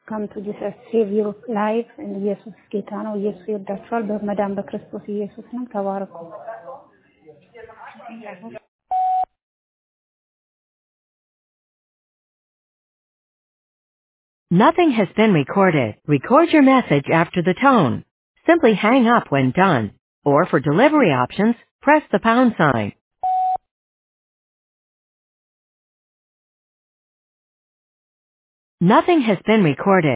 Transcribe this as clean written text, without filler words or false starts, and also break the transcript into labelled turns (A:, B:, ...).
A: come to Jesus, save your life and ኢየሱስ ጌታ ነው። ኢየሱስ ይወዳችኋል። በመዳን በክርስቶስ ኢየሱስ ነው። ተባረኩ።
B: Nothing has been recorded. Record your message after the tone. Simply hang up when done. Or for delivery options, press the pound sign. Nothing has been recorded.